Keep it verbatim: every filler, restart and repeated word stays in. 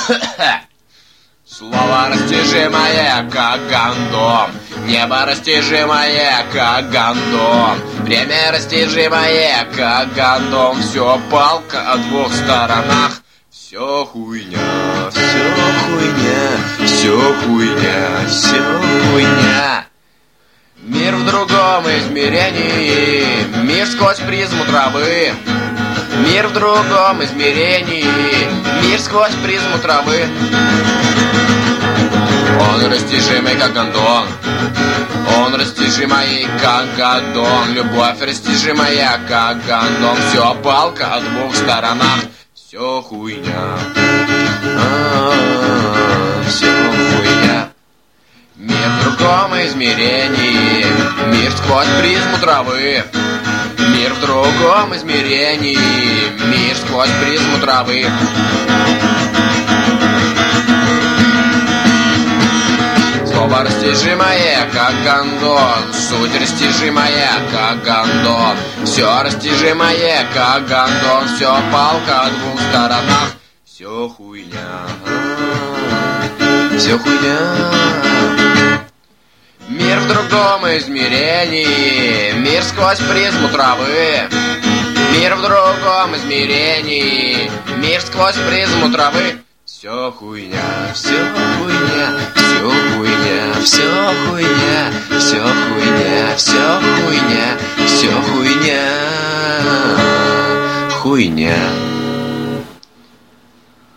Слово растяжимое, как гондон. Небо растяжимое, как гондон. Время растяжимое, как гондон. Все палка о двух сторонах. Все хуйня, все хуйня, все хуйня, все хуйня. Мир в другом измерении, мир сквозь призму травы. Мир в другом измерении, мир сквозь призму травы. Он растяжимый, как гондон. Он растяжимый, как гондон. Любовь растяжимая, как гондон. Все палка о двух сторонах. Все хуйня. А-а-а, все хуйня. Мир в другом измерении, мир сквозь призму травы. Мир в другом измерении, мир сквозь призму травы. Слово растяжимое, как гондон. Суть растяжимая, как гондон. Все растяжимое, как гондон. Все палка о двух сторонах. Все хуйня. Все хуйня. Мир в другом измерении, мир сквозь призму травы. Мир в другом измерении, мир сквозь призму травы. Все хуйня, все хуйня, все хуйня, все хуйня, все хуйня, все хуйня, все хуйня, хуйня.